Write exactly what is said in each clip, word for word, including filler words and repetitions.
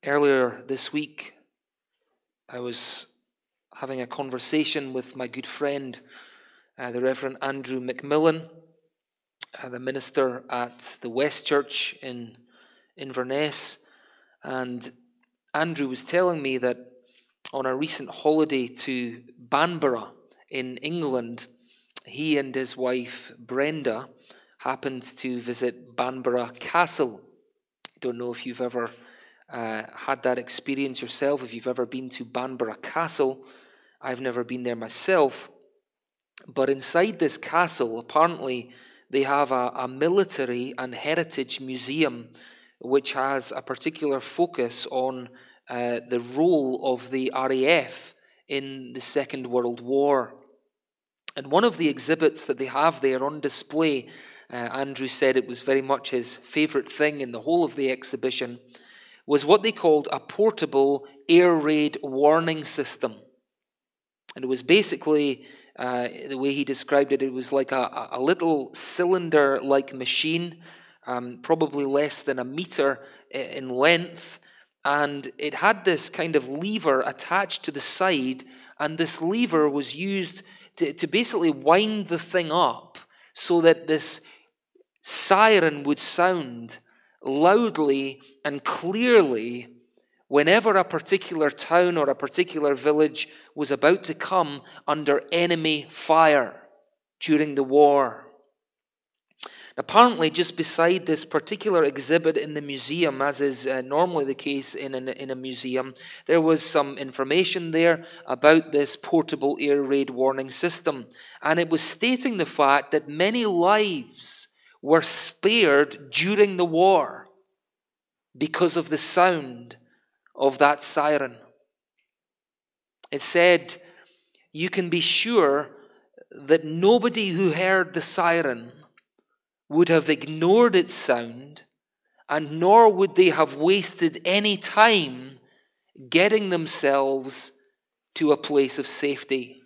Earlier this week, I was having a conversation with my good friend, uh, the Reverend Andrew McMillan, uh, the minister at the West Church in Inverness. And Andrew was telling me that on a recent holiday to Banbury in England, he and his wife Brenda happened to visit Banbury Castle. I don't know if you've ever uh, had that experience yourself, if you've ever been to Banbury Castle. I've never been there myself. But inside this castle, apparently, they have a, a military and heritage museum which has a particular focus on uh, the role of the R A F in the Second World War. And one of the exhibits that they have there on display, uh, Andrew said it was very much his favourite thing in the whole of the exhibition, was what they called a portable air raid warning system. And it was basically, uh, the way he described it, it was like a, a little cylinder-like machine, um, probably less than a metre in length, and it had this kind of lever attached to the side, and this lever was used to, to basically wind the thing up so that this siren would sound loudly and clearly whenever a particular town or a particular village was about to come under enemy fire during the war. Apparently, just beside this particular exhibit in the museum, as is uh, normally the case in, an, in a museum, there was some information there about this portable air raid warning system. And it was stating the fact that many lives were spared during the war because of the sound of that siren. It said, you can be sure that nobody who heard the siren would have ignored its sound, and nor would they have wasted any time getting themselves to a place of safety.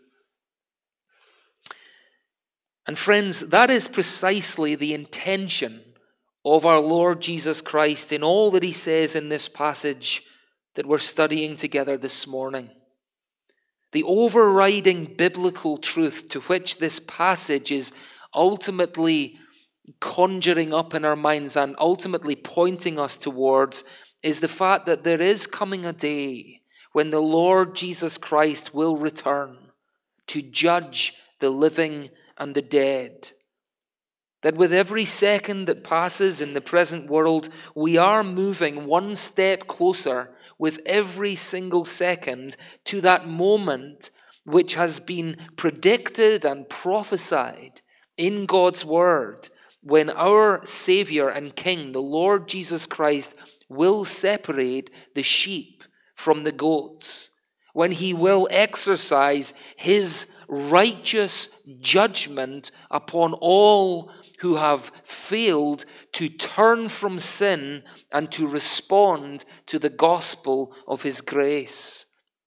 And friends, that is precisely the intention of our Lord Jesus Christ in all that he says in this passage that we're studying together this morning. The overriding biblical truth to which this passage is ultimately conjuring up in our minds and ultimately pointing us towards is the fact that there is coming a day when the Lord Jesus Christ will return to judge the living and the dead. That with every second that passes in the present world, we are moving one step closer with every single second to that moment which has been predicted and prophesied in God's Word, when our Saviour and King, the Lord Jesus Christ, will separate the sheep from the goats, when he will exercise his righteous judgment upon all who have failed to turn from sin and to respond to the gospel of his grace.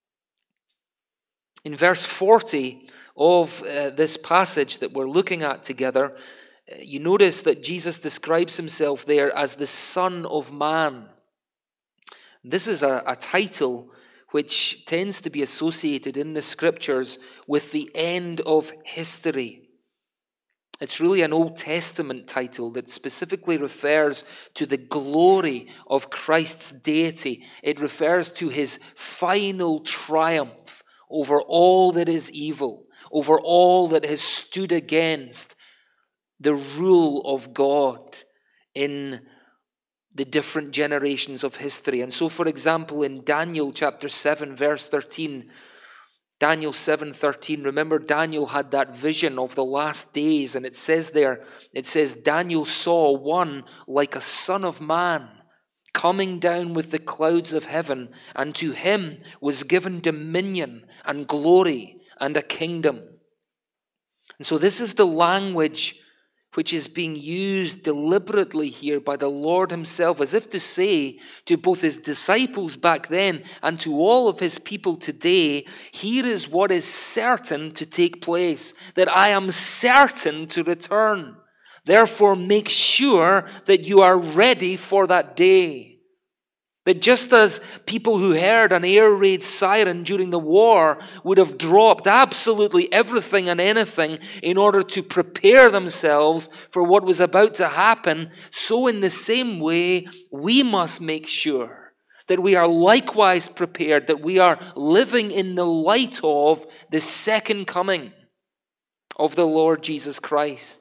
In verse forty of uh, this passage that we're looking at together, you notice that Jesus describes himself there as the Son of Man. This is a, a title which tends to be associated in the Scriptures with the end of history. It's really an Old Testament title that specifically refers to the glory of Christ's deity. It refers to his final triumph over all that is evil, over all that has stood against the rule of God in the different generations of history. And so, for example, in Daniel chapter seven, verse thirteen, Daniel seven thirteen, remember Daniel had that vision of the last days, and it says there, it says, Daniel saw one like a son of man coming down with the clouds of heaven, and to him was given dominion and glory and a kingdom. And so this is the language which is being used deliberately here by the Lord himself, as if to say to both his disciples back then and to all of his people today, here is what is certain to take place, that I am certain to return. Therefore, make sure that you are ready for that day. That just as people who heard an air raid siren during the war would have dropped absolutely everything and anything in order to prepare themselves for what was about to happen, so in the same way, we must make sure that we are likewise prepared, that we are living in the light of the second coming of the Lord Jesus Christ.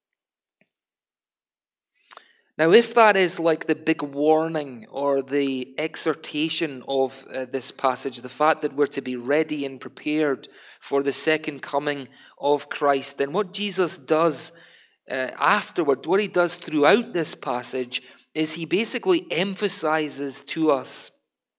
Now, if that is like the big warning or the exhortation of uh, this passage, the fact that we're to be ready and prepared for the second coming of Christ, then what Jesus does uh, afterward, what he does throughout this passage, is he basically emphasizes to us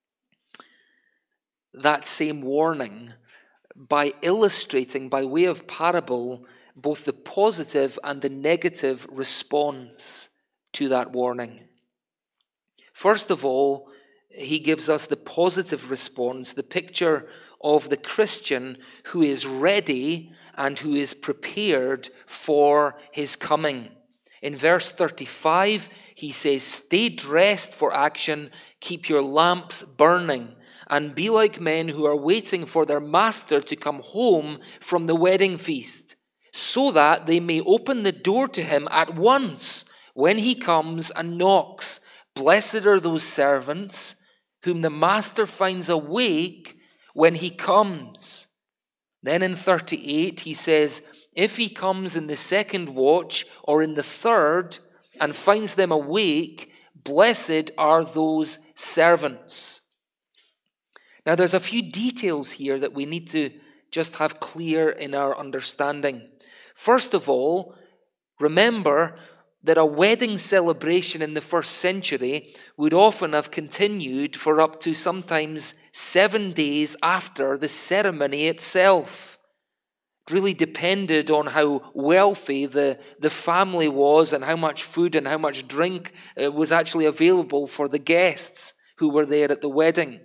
that same warning by illustrating, by way of parable, both the positive and the negative response to that warning. First of all, he gives us the positive response, the picture of the Christian who is ready and who is prepared for his coming. In verse thirty-five, he says, "Stay dressed for action, keep your lamps burning, and be like men who are waiting for their master to come home from the wedding feast, so that they may open the door to him at once when he comes and knocks. Blessed are those servants whom the master finds awake when he comes." Then in thirty-eight he says, "If he comes in the second watch or in the third and finds them awake, blessed are those servants." Now there's a few details here that we need to just have clear in our understanding. First of all, remember that a wedding celebration in the first century would often have continued for up to sometimes seven days after the ceremony itself. It really depended on how wealthy the, the family was and how much food and how much drink uh, was actually available for the guests who were there at the wedding.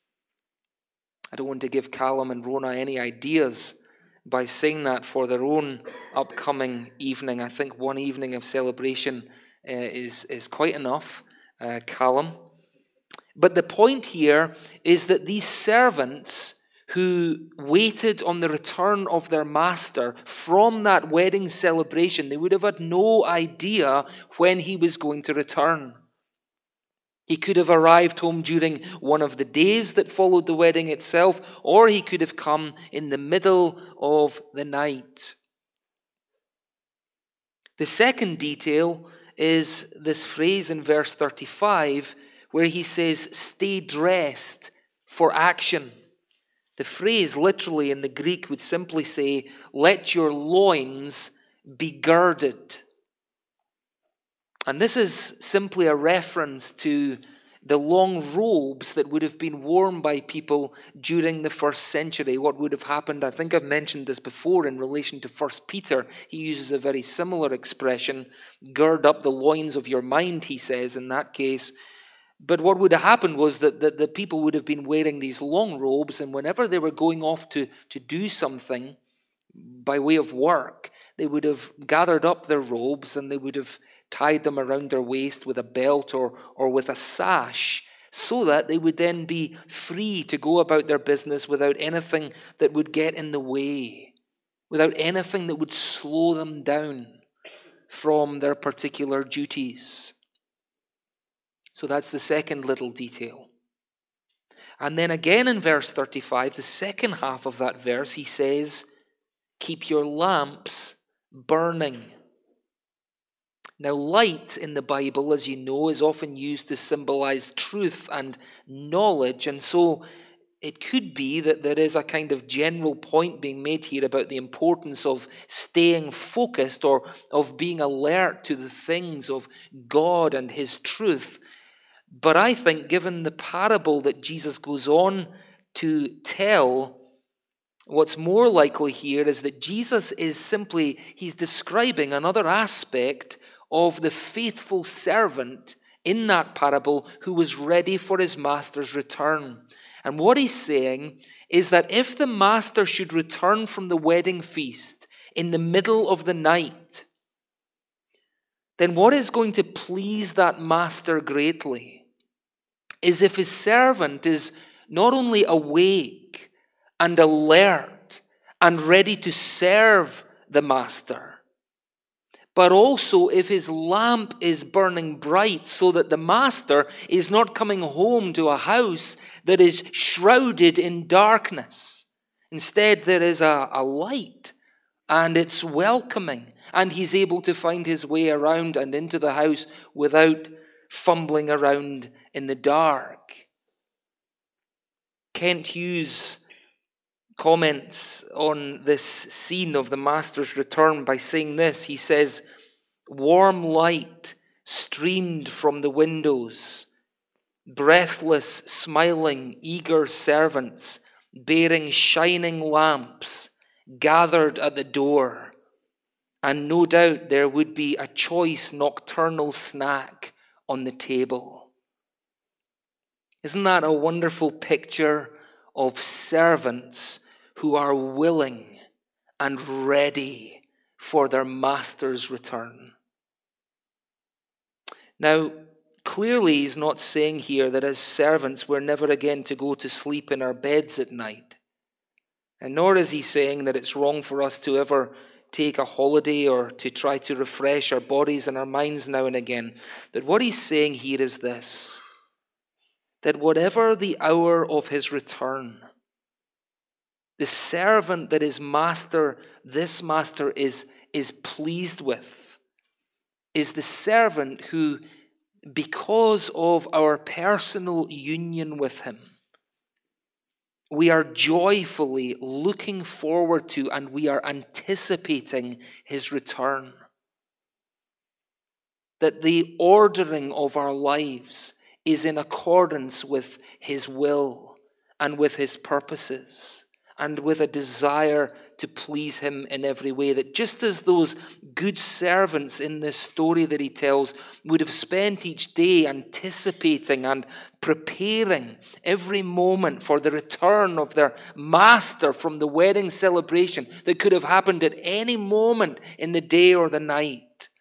I don't want to give Callum and Rona any ideas by saying that for their own upcoming evening. I think one evening of celebration uh, is, is quite enough, uh, Callum. But the point here is that these servants who waited on the return of their master from that wedding celebration, they would have had no idea when he was going to return. He could have arrived home during one of the days that followed the wedding itself, or he could have come in the middle of the night. The second detail is this phrase in verse thirty-five where he says, "Stay dressed for action." The phrase literally in the Greek would simply say, "Let your loins be girded." And this is simply a reference to the long robes that would have been worn by people during the first century. What would have happened, I think I've mentioned this before in relation to First Peter. He uses a very similar expression, "Gird up the loins of your mind," he says in that case. But what would have happened was that the, the people would have been wearing these long robes, and whenever they were going off to, to do something by way of work, they would have gathered up their robes and they would have tied them around their waist with a belt or, or with a sash, so that they would then be free to go about their business without anything that would get in the way, without anything that would slow them down from their particular duties. So that's the second little detail. And then again in verse thirty-five, the second half of that verse, he says, "Keep your lamps burning." Now, light in the Bible, as you know, is often used to symbolize truth and knowledge. And so it could be that there is a kind of general point being made here about the importance of staying focused or of being alert to the things of God and His truth. But I think, given the parable that Jesus goes on to tell, what's more likely here is that Jesus is simply, he's describing another aspect of the faithful servant in that parable who was ready for his master's return. And what he's saying is that if the master should return from the wedding feast in the middle of the night, then what is going to please that master greatly is if his servant is not only awake and alert and ready to serve the master, but also if his lamp is burning bright so that the master is not coming home to a house that is shrouded in darkness. Instead, there is a, a light, and it's welcoming, and he's able to find his way around and into the house without fumbling around in the dark. Kent Hughes comments on this scene of the master's return by saying this. He says, "Warm light streamed from the windows, breathless, smiling, eager servants bearing shining lamps gathered at the door, and no doubt there would be a choice nocturnal snack on the table." Isn't that a wonderful picture of servants who are willing and ready for their master's return? Now, clearly he's not saying here that as servants we're never again to go to sleep in our beds at night. And nor is he saying that it's wrong for us to ever take a holiday or to try to refresh our bodies and our minds now and again. But what he's saying here is this, that whatever the hour of his return, the servant that his master, this master is, is pleased with, is the servant who, because of our personal union with him, we are joyfully looking forward to and we are anticipating his return. That the ordering of our lives is in accordance with his will and with his purposes, and with a desire to please him in every way. That just as those good servants in this story that he tells would have spent each day anticipating and preparing every moment for the return of their master from the wedding celebration that could have happened at any moment in the day or the night,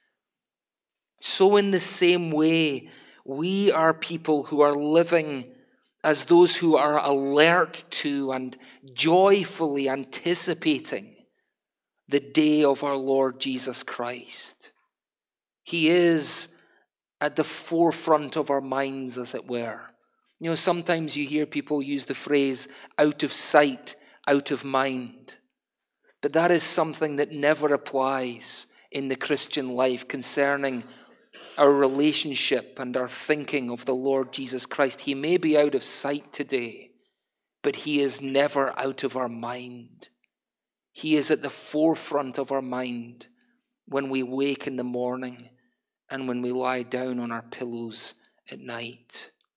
so in the same way, we are people who are living as those who are alert to and joyfully anticipating the day of our Lord Jesus Christ. He is at the forefront of our minds, as it were. You know, sometimes you hear people use the phrase, out of sight, out of mind. But that is something that never applies in the Christian life concerning our relationship and our thinking of the Lord Jesus Christ. He may be out of sight today, but he is never out of our mind. He is at the forefront of our mind when we wake in the morning and when we lie down on our pillows at night.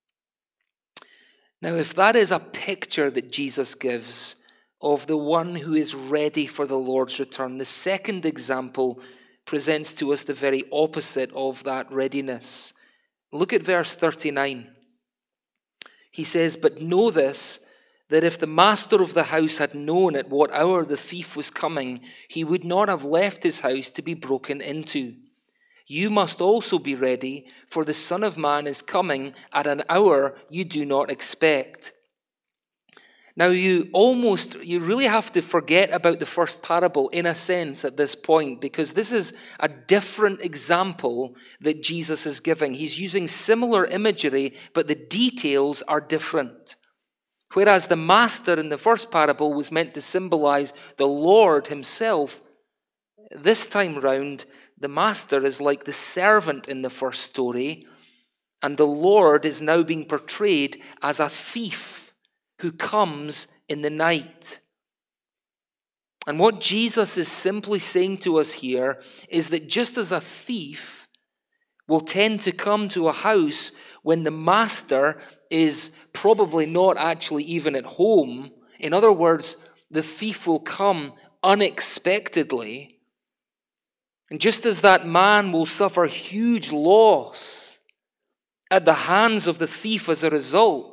Now, if that is a picture that Jesus gives of the one who is ready for the Lord's return, the second example presents to us the very opposite of that readiness. Look at verse thirty-nine. He says, "But know this, that if the master of the house had known at what hour the thief was coming, he would not have left his house to be broken into. You must also be ready, for the Son of Man is coming at an hour you do not expect." Now you almost, you really have to forget about the first parable in a sense at this point, because this is a different example that Jesus is giving. He's using similar imagery, but the details are different. Whereas the master in the first parable was meant to symbolize the Lord himself, this time round, the master is like the servant in the first story, and the Lord is now being portrayed as a thief who comes in the night. And what Jesus is simply saying to us here is that just as a thief will tend to come to a house when the master is probably not actually even at home, in other words, the thief will come unexpectedly, and just as that man will suffer huge loss at the hands of the thief as a result,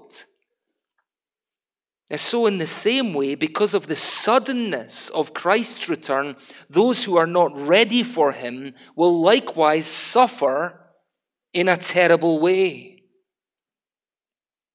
and so in the same way, because of the suddenness of Christ's return, those who are not ready for him will likewise suffer in a terrible way.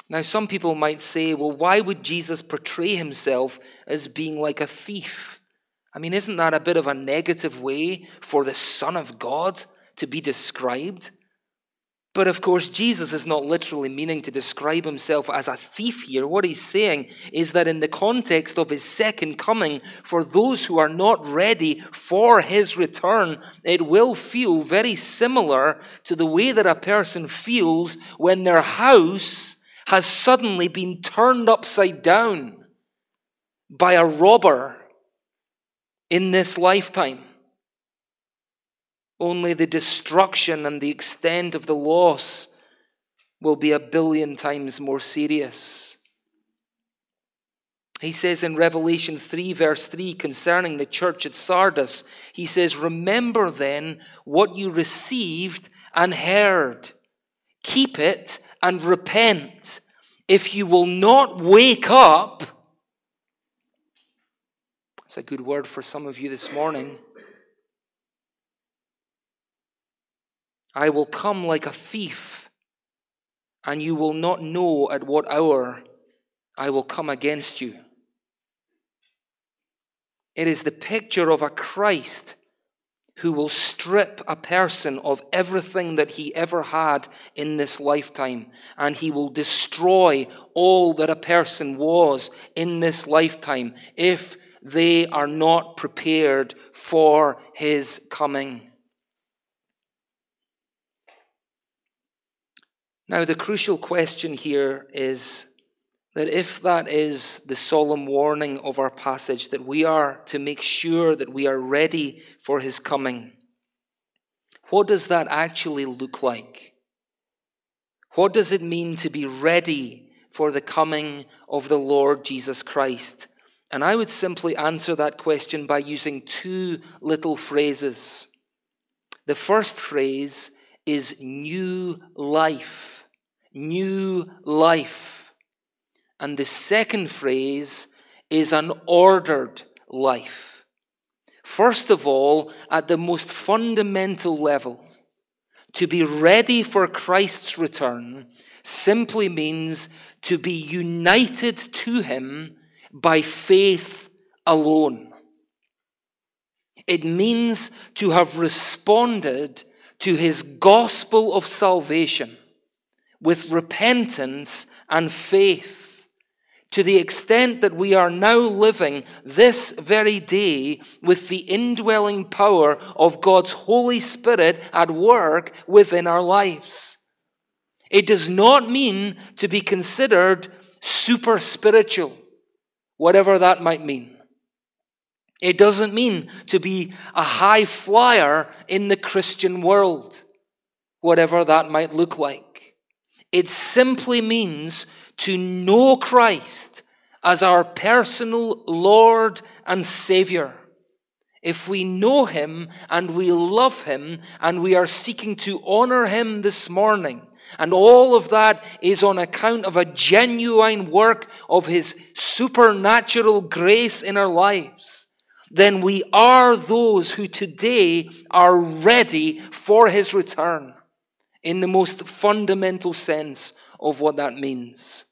Now, some people might say, well, why would Jesus portray himself as being like a thief? I mean, isn't that a bit of a negative way for the Son of God to be described? But of course, Jesus is not literally meaning to describe himself as a thief here. What he's saying is that in the context of his second coming, for those who are not ready for his return, it will feel very similar to the way that a person feels when their house has suddenly been turned upside down by a robber in this lifetime. Only the destruction and the extent of the loss will be a billion times more serious. He says in Revelation three verse three concerning the church at Sardis, he says, "Remember then what you received and heard. Keep it and repent. If you will not wake up," that's a good word for some of you this morning, "I will come like a thief, and you will not know at what hour I will come against you." It is the picture of a Christ who will strip a person of everything that he ever had in this lifetime, and he will destroy all that a person was in this lifetime if they are not prepared for his coming. Now, the crucial question here is that if that is the solemn warning of our passage, that we are to make sure that we are ready for his coming, what does that actually look like? What does it mean to be ready for the coming of the Lord Jesus Christ? And I would simply answer that question by using two little phrases. The first phrase is new life. New life. And the second phrase is an ordered life. First of all, at the most fundamental level, to be ready for Christ's return simply means to be united to him by faith alone. It means to have responded to his gospel of salvation with repentance and faith, to the extent that we are now living this very day with the indwelling power of God's Holy Spirit at work within our lives. It does not mean to be considered super spiritual, whatever that might mean. It doesn't mean to be a high flyer in the Christian world, whatever that might look like. It simply means to know Christ as our personal Lord and Savior. If we know him and we love him and we are seeking to honor him this morning, and all of that is on account of a genuine work of his supernatural grace in our lives, then we are those who today are ready for his return, in the most fundamental sense of what that means.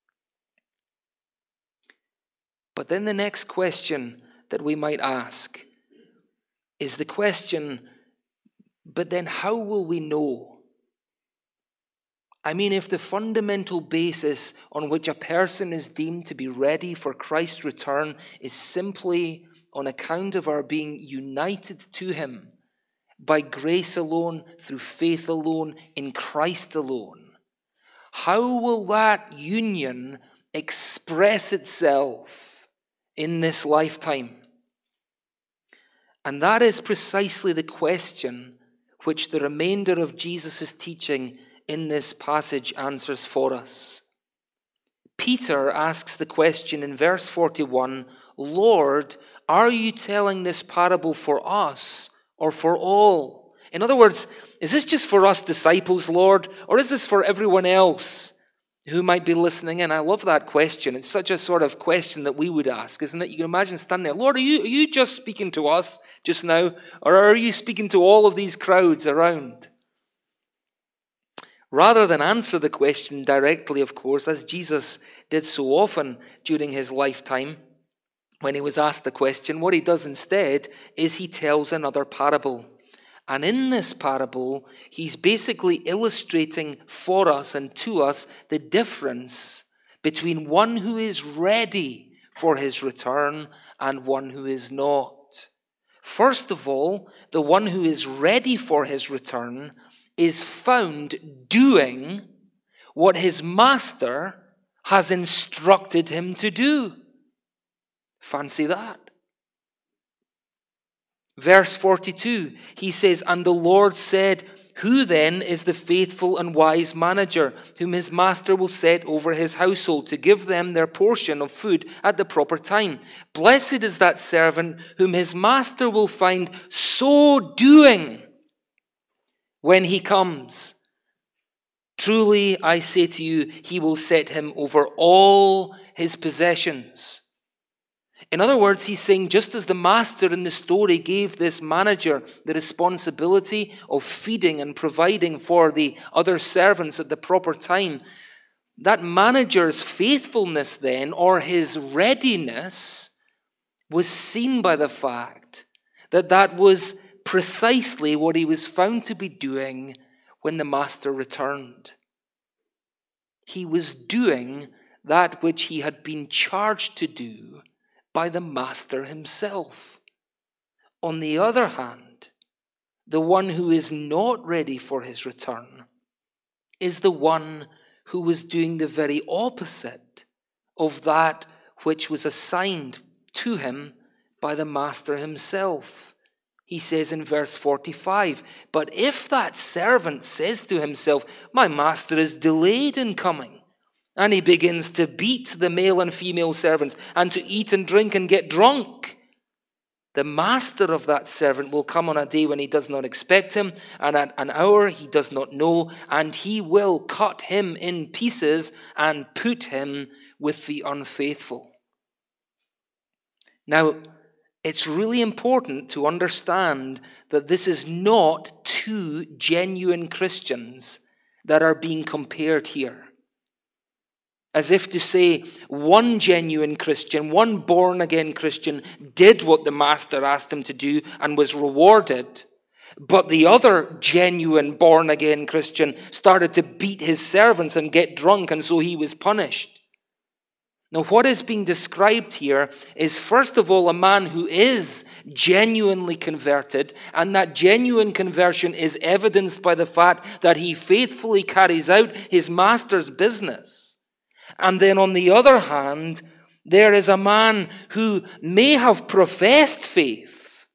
But then the next question that we might ask is the question, but then how will we know? I mean, if the fundamental basis on which a person is deemed to be ready for Christ's return is simply on account of our being united to him by grace alone, through faith alone, in Christ alone, how will that union express itself in this lifetime? And that is precisely the question which the remainder of Jesus' teaching in this passage answers for us. Peter asks the question in verse forty-one, "Lord, are you telling this parable for us or for all?" In other words, is this just for us disciples, Lord, or is this for everyone else who might be listening in? I love that question. It's such a sort of question that we would ask, isn't it? You can imagine standing there, "Lord, are you, are you just speaking to us just now, or are you speaking to all of these crowds around?" Rather than answer the question directly, of course, as Jesus did so often during his lifetime, when he was asked the question, what he does instead is he tells another parable. And in this parable, he's basically illustrating for us and to us the difference between one who is ready for his return and one who is not. First of all, the one who is ready for his return is found doing what his master has instructed him to do. Fancy that. Verse forty-two, he says, "And the Lord said, Who then is the faithful and wise manager, whom his master will set over his household, to give them their portion of food at the proper time? Blessed is that servant whom his master will find so doing when he comes. Truly, I say to you, he will set him over all his possessions." In other words, he's saying just as the master in the story gave this manager the responsibility of feeding and providing for the other servants at the proper time, that manager's faithfulness then, or his readiness, was seen by the fact that that was precisely what he was found to be doing when the master returned. He was doing that which he had been charged to do by the master himself. On the other hand, the one who is not ready for his return is the one who was doing the very opposite of that which was assigned to him by the master himself. He says in verse forty-five, "But if that servant says to himself, 'My master is delayed in coming,' and he begins to beat the male and female servants and to eat and drink and get drunk, the master of that servant will come on a day when he does not expect him, and at an hour he does not know, and he will cut him in pieces and put him with the unfaithful." Now, it's really important to understand that this is not two genuine Christians that are being compared here. As if to say, one genuine Christian, one born-again Christian, did what the master asked him to do and was rewarded, but the other genuine born-again Christian started to beat his servants and get drunk, and so he was punished. Now, what is being described here is, first of all, a man who is genuinely converted, and that genuine conversion is evidenced by the fact that he faithfully carries out his master's business. And then on the other hand, there is a man who may have professed faith,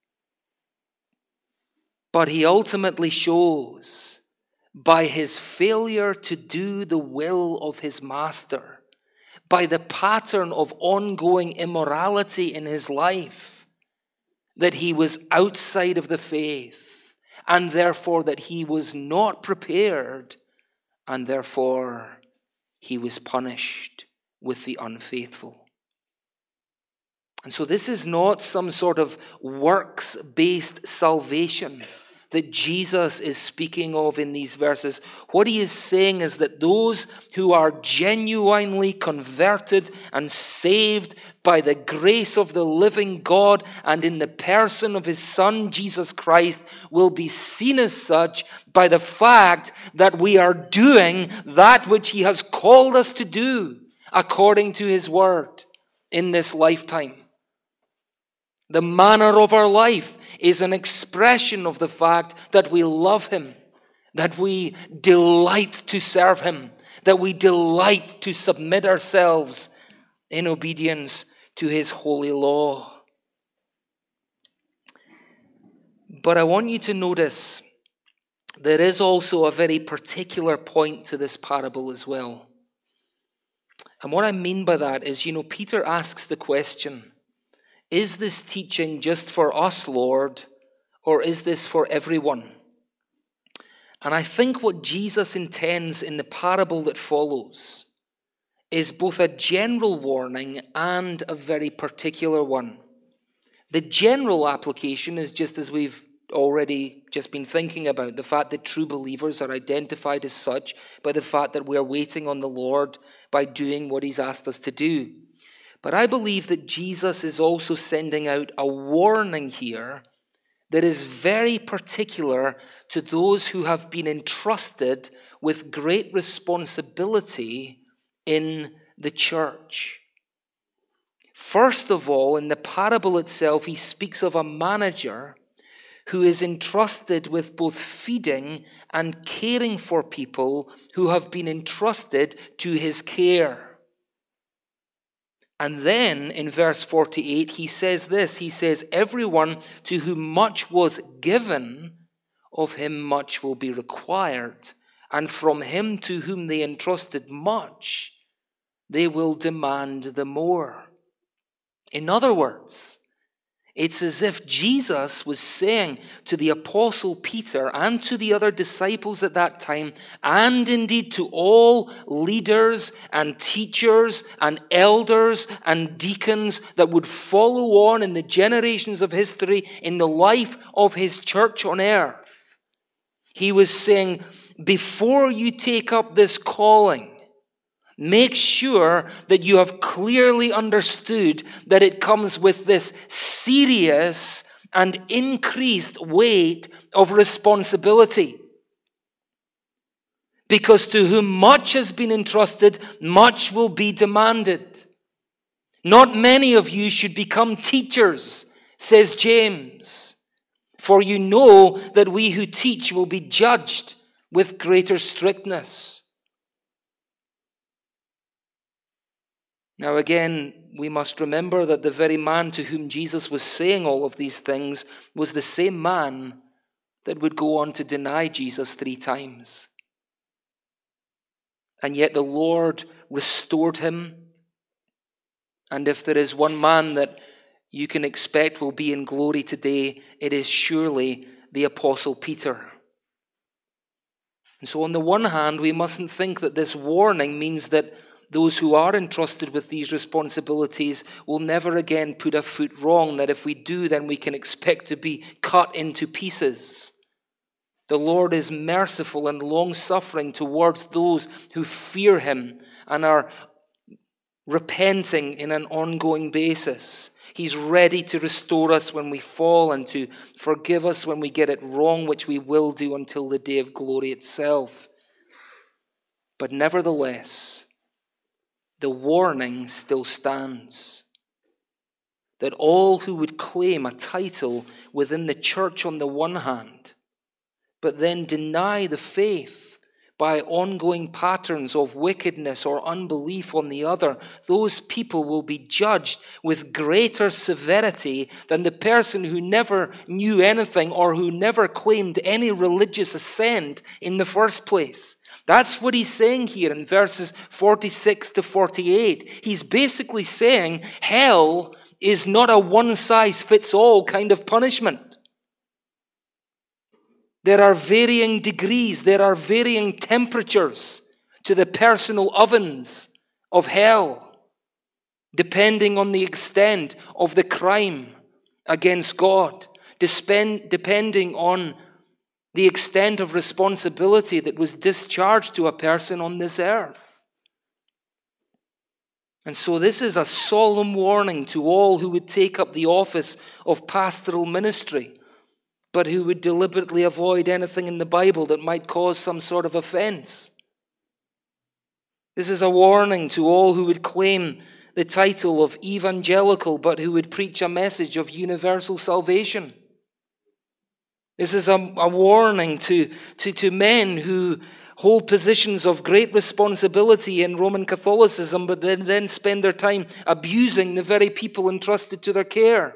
but he ultimately shows by his failure to do the will of his master, by the pattern of ongoing immorality in his life, that he was outside of the faith, and therefore that he was not prepared, and therefore he was punished with the unfaithful. And so this is not some sort of works-based salvation that Jesus is speaking of in these verses. What he is saying is that those who are genuinely converted and saved by the grace of the living God and in the person of his Son, Jesus Christ, will be seen as such by the fact that we are doing that which he has called us to do according to his word in this lifetime. The manner of our life is an expression of the fact that we love him, that we delight to serve him, that we delight to submit ourselves in obedience to his holy law. But I want you to notice there is also a very particular point to this parable as well. And what I mean by that is, you know, Peter asks the question, is this teaching just for us, Lord, or is this for everyone? And I think what Jesus intends in the parable that follows is both a general warning and a very particular one. The general application is just as we've already just been thinking about, the fact that true believers are identified as such by the fact that we are waiting on the Lord by doing what he's asked us to do. But I believe that Jesus is also sending out a warning here that is very particular to those who have been entrusted with great responsibility in the church. First of all, in the parable itself, he speaks of a manager who is entrusted with both feeding and caring for people who have been entrusted to his care. And then in verse forty-eight, he says this. He says, everyone to whom much was given, of him much will be required. And from him to whom they entrusted much, they will demand the more. In other words, it's as if Jesus was saying to the Apostle Peter and to the other disciples at that time, and indeed to all leaders and teachers and elders and deacons that would follow on in the generations of history in the life of his church on earth. He was saying, before you take up this calling, make sure that you have clearly understood that it comes with this serious and increased weight of responsibility. Because to whom much has been entrusted, much will be demanded. Not many of you should become teachers, says James, for you know that we who teach will be judged with greater strictness. Now again, we must remember that the very man to whom Jesus was saying all of these things was the same man that would go on to deny Jesus three times. And yet the Lord restored him. And if there is one man that you can expect will be in glory today, it is surely the Apostle Peter. And so on the one hand, we mustn't think that this warning means that those who are entrusted with these responsibilities will never again put a foot wrong, that if we do, then we can expect to be cut into pieces. The Lord is merciful and long-suffering towards those who fear him and are repenting in an ongoing basis. He's ready to restore us when we fall and to forgive us when we get it wrong, which we will do until the day of glory itself. But nevertheless, the warning still stands. That all who would claim a title within the church on the one hand, but then deny the faith by ongoing patterns of wickedness or unbelief on the other, those people will be judged with greater severity than the person who never knew anything or who never claimed any religious assent in the first place. That's what he's saying here in verses forty-six to forty-eight. He's basically saying hell is not a one-size-fits-all kind of punishment. There are varying degrees, there are varying temperatures to the personal ovens of hell, depending on the extent of the crime against God, depending on the extent of responsibility that was discharged to a person on this earth. And so this is a solemn warning to all who would take up the office of pastoral ministry, but who would deliberately avoid anything in the Bible that might cause some sort of offense. This is a warning to all who would claim the title of evangelical, but who would preach a message of universal salvation. This is a, a warning to, to, to men who hold positions of great responsibility in Roman Catholicism, but then, then spend their time abusing the very people entrusted to their care.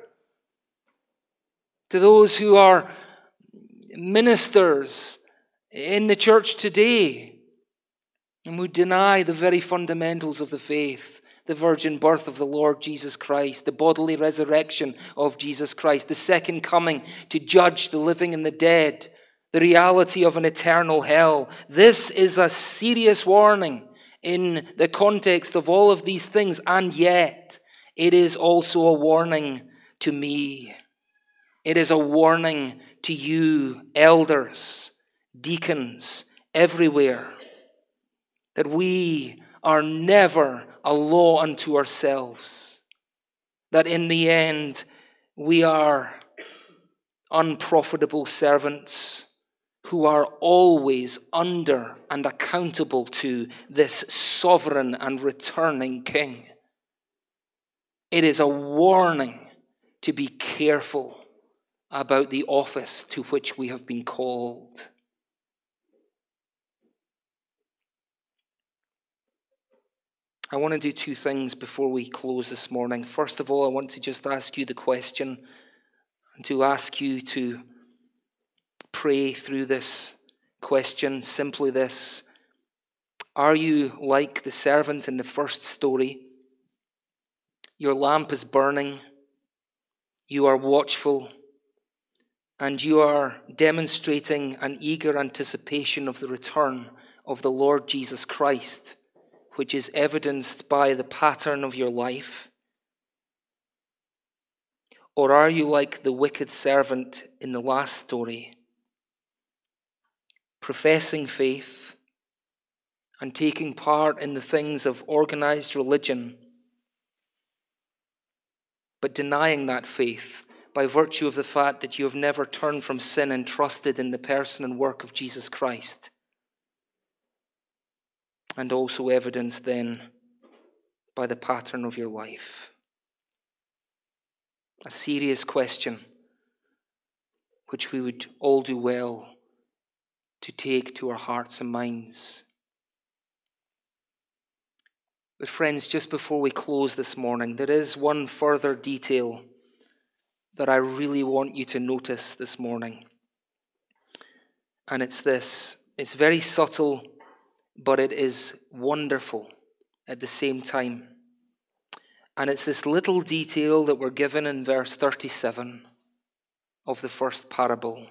To those who are ministers in the church today and who deny the very fundamentals of the faith. The virgin birth of the Lord Jesus Christ, the bodily resurrection of Jesus Christ, the second coming to judge the living and the dead, the reality of an eternal hell. This is a serious warning in the context of all of these things, and yet it is also a warning to me. It is a warning to you, elders, deacons, everywhere, that we are never a law unto ourselves, that in the end we are unprofitable servants who are always under and accountable to this sovereign and returning King. It is a warning to be careful about the office to which we have been called. I want to do two things before we close this morning. First of all, I want to just ask you the question, and to ask you to pray through this question, simply this: are you like the servant in the first story? Your lamp is burning, you are watchful, and you are demonstrating an eager anticipation of the return of the Lord Jesus Christ, which is evidenced by the pattern of your life? Or are you like the wicked servant in the last story, professing faith and taking part in the things of organized religion, but denying that faith by virtue of the fact that you have never turned from sin and trusted in the person and work of Jesus Christ? And also evidenced then by the pattern of your life. A serious question which we would all do well to take to our hearts and minds. But friends, just before we close this morning, there is one further detail that I really want you to notice this morning. And it's this: it's very subtle, but it is wonderful at the same time. And it's this little detail that we're given in verse thirty-seven of the first parable.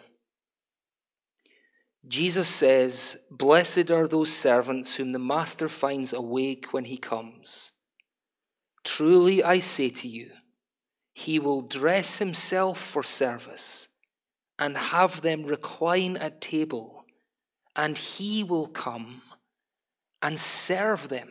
Jesus says, "Blessed are those servants whom the master finds awake when he comes. Truly I say to you, he will dress himself for service and have them recline at table, and he will come and serve them."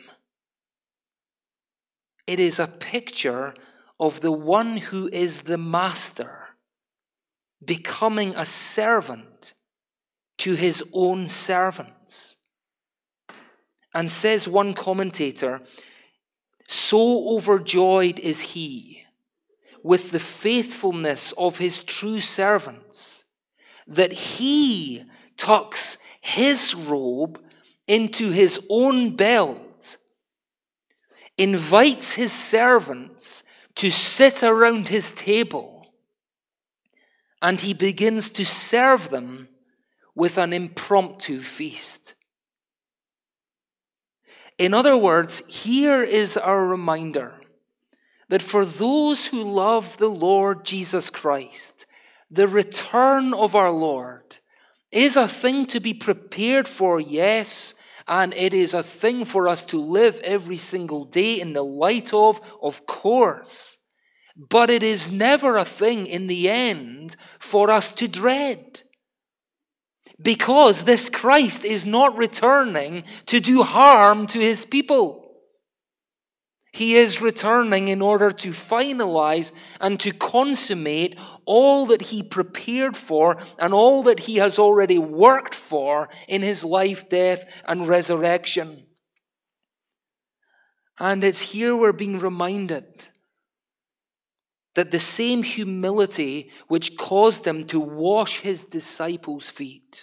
It is a picture of the one who is the master becoming a servant to his own servants. And says one commentator, so overjoyed is he with the faithfulness of his true servants that he tucks his robe into his own belt, invites his servants to sit around his table, and he begins to serve them with an impromptu feast. In other words, here is our reminder that for those who love the Lord Jesus Christ, the return of our Lord is a thing to be prepared for, yes, and it is a thing for us to live every single day in the light of, of course. But it is never a thing in the end for us to dread. Because this Christ is not returning to do harm to his people. He is returning in order to finalize and to consummate all that he prepared for and all that he has already worked for in his life, death, and resurrection. And it's here we're being reminded that the same humility which caused him to wash his disciples' feet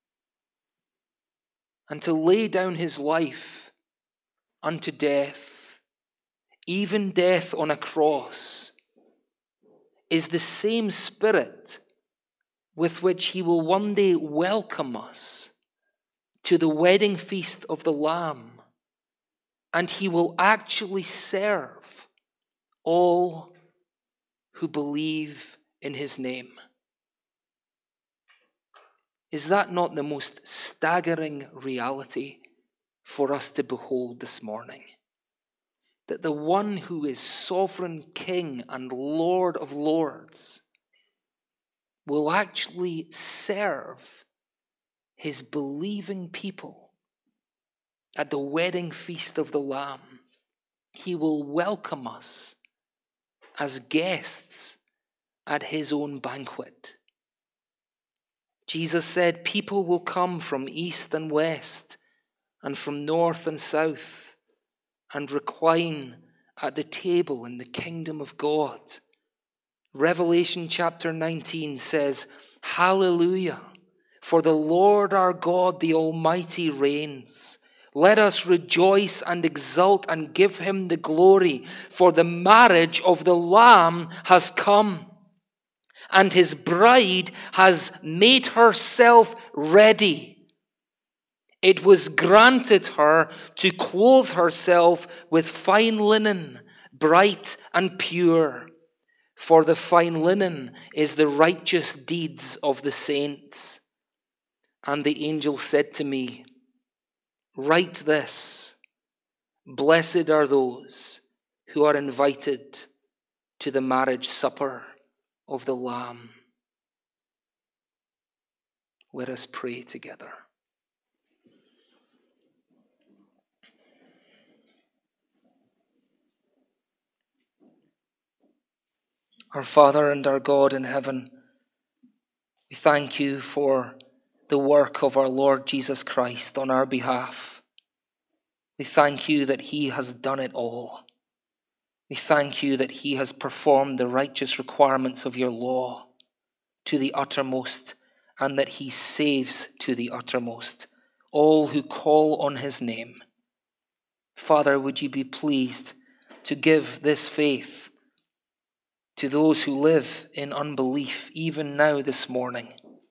and to lay down his life unto death, even death on a cross, is the same Spirit with which he will one day welcome us to the wedding feast of the Lamb, and he will actually serve all who believe in his name. Is that not the most staggering reality for us to behold this morning? That the one who is sovereign King and Lord of Lords will actually serve his believing people at the wedding feast of the Lamb. He will welcome us as guests at his own banquet. Jesus said, people will come from east and west and from north and south and recline at the table in the kingdom of God. Revelation chapter nineteen says, Hallelujah, for the Lord our God, the Almighty, reigns. Let us rejoice and exult and give him the glory, for the marriage of the Lamb has come, and his bride has made herself ready. It was granted her to clothe herself with fine linen, bright and pure, for the fine linen is the righteous deeds of the saints. And the angel said to me, write this, blessed are those who are invited to the marriage supper of the Lamb. Let us pray together. Our Father and our God in heaven, we thank you for the work of our Lord Jesus Christ on our behalf. We thank you that he has done it all. We thank you that he has performed the righteous requirements of your law to the uttermost, and that he saves to the uttermost all who call on his name. Father, would you be pleased to give this faith to those who live in unbelief even now this morning.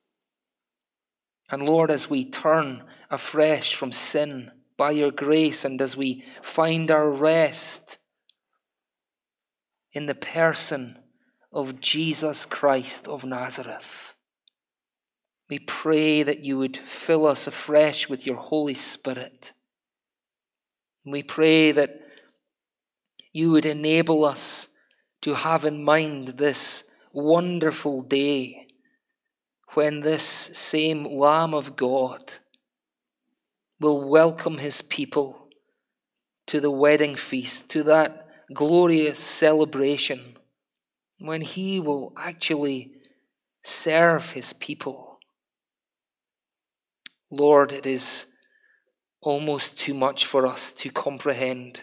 And Lord, as we turn afresh from sin by your grace, and as we find our rest in the person of Jesus Christ of Nazareth, we pray that you would fill us afresh with your Holy Spirit. We pray that you would enable us to have in mind this wonderful day when this same Lamb of God will welcome his people to the wedding feast, to that glorious celebration, when he will actually serve his people. Lord, it is almost too much for us to comprehend.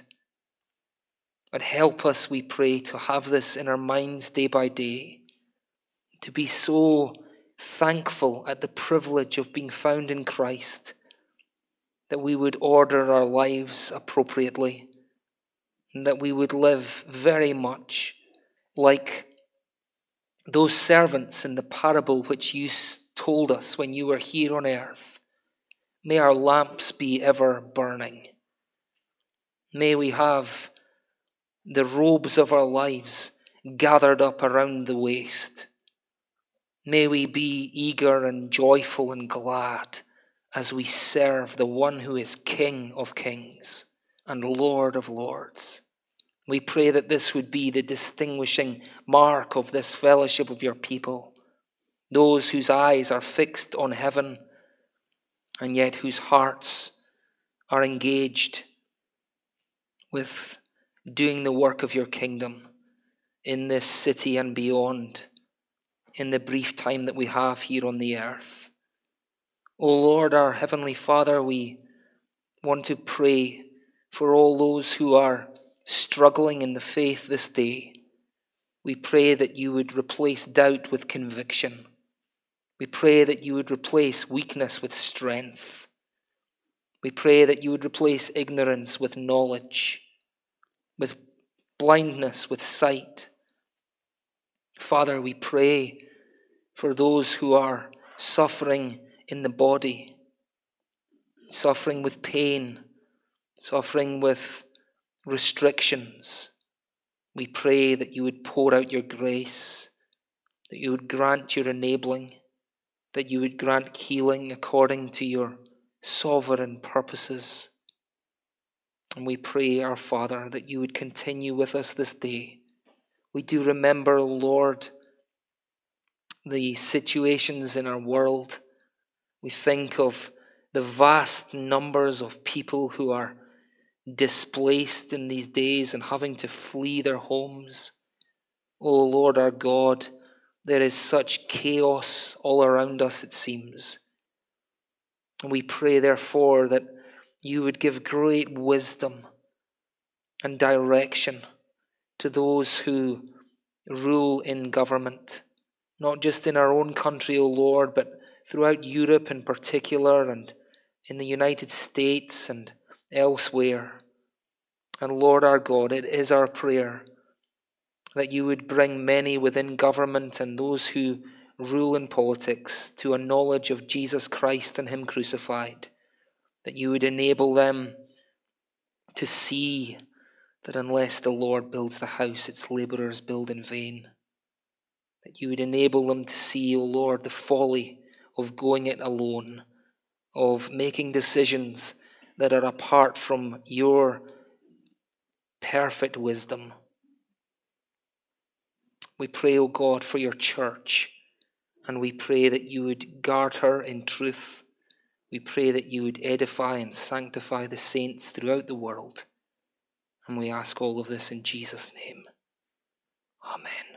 But help us, we pray, to have this in our minds day by day, to be so thankful at the privilege of being found in Christ, that we would order our lives appropriately, and that we would live very much like those servants in the parable which you told us when you were here on earth. May our lamps be ever burning. May we have the robes of our lives gathered up around the waist. May we be eager and joyful and glad as we serve the one who is King of kings and Lord of lords. We pray that this would be the distinguishing mark of this fellowship of your people, those whose eyes are fixed on heaven and yet whose hearts are engaged with doing the work of your kingdom in this city and beyond, in the brief time that we have here on the earth. O Lord, our Heavenly Father, we want to pray for all those who are struggling in the faith this day. We pray that you would replace doubt with conviction. We pray that you would replace weakness with strength. We pray that you would replace ignorance with knowledge, with blindness with sight. Father, we pray for those who are suffering in the body, suffering with pain, suffering with restrictions. We pray that you would pour out your grace, that you would grant your enabling, that you would grant healing according to your sovereign purposes. And we pray, our Father, that you would continue with us this day. We do remember, Lord, the situations in our world. We think of the vast numbers of people who are displaced in these days and having to flee their homes. O Lord our God, there is such chaos all around us, it seems. And we pray, therefore, that you would give great wisdom and direction to those who rule in government, not just in our own country, O Lord, but throughout Europe in particular, and in the United States and elsewhere. And Lord our God, it is our prayer that you would bring many within government and those who rule in politics to a knowledge of Jesus Christ and him crucified, that you would enable them to see that unless the Lord builds the house, its labourers build in vain. That you would enable them to see, O Lord, the folly of going it alone, of making decisions that are apart from your perfect wisdom. We pray, O God, for your church, and we pray that you would guard her in truth. We pray that you would edify and sanctify the saints throughout the world. And we ask all of this in Jesus' name. Amen.